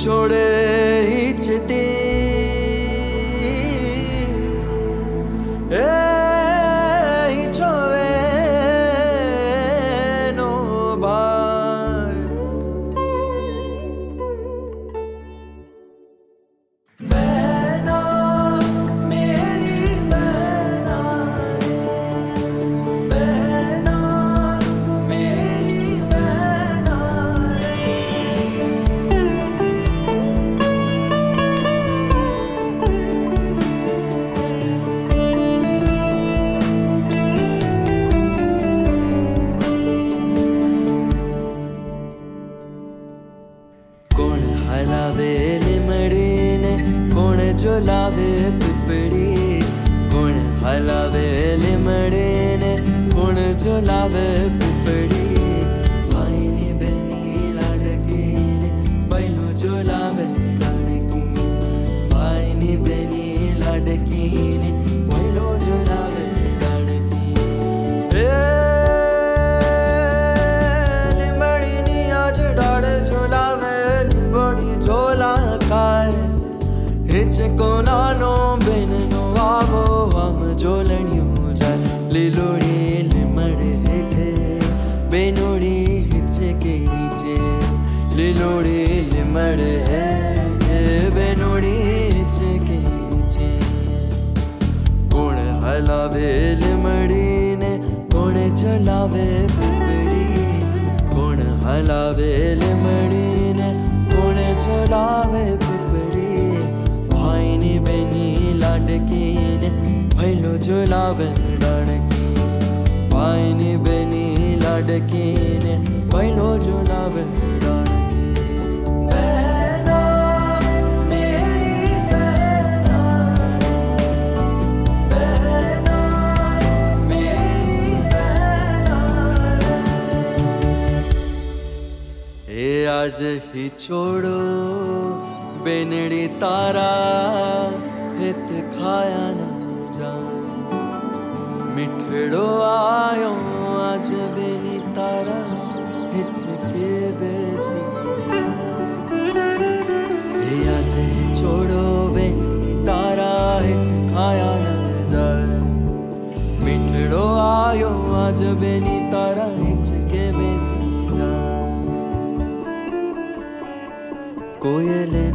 छोड़े हिचती छोवे नो बार बहना मेरी बहना बहना मेरी बहना कौन हलावे लिमड़ीने कौन झुलावे पिपड़ी कौन हलावे लिमड़ीने कौन झुलावे पिपड़ी भाई ने बहनी लाडकी ने पहलो झुलावे लाडकी भाई ने बहनी लाडकी ने पहलो झुलावे लाडकी लिमड़ी नी आज डाड़ झुलावे झोला काय हिच को नानो बेननो आवो हम झोलणियों जा लिलोड़ी लिमड़े हेठे बेनोड़ी हिच के नीचे लिलोड़ी लिमड़े हेठे बेनोड़ी हिच के नीचे कौन हलावे लिमड़ी ने कौन झुलावे पिपड़ी कौन हलावे लिमड़ी ने कौन झुलावे पिपड़ी भाई ने बहनी लाडकी ने पहलो झुलावे लाडकी भाई ने बहनी लाडकी ने पहलो झुलावे लाडकी बहना मेरी बहना बहना मेरी बहना आज ही छोड़ो बेनड़ी तारा हित खाया न जाए मिठड़ो आयो आज बेनी तारा हिच के बेसी आज ही छोड़ो बेनी तारा हित खाया न जाए मिठड़ो आयो आज बेनी तारा हिच के बेसी जाए कोयल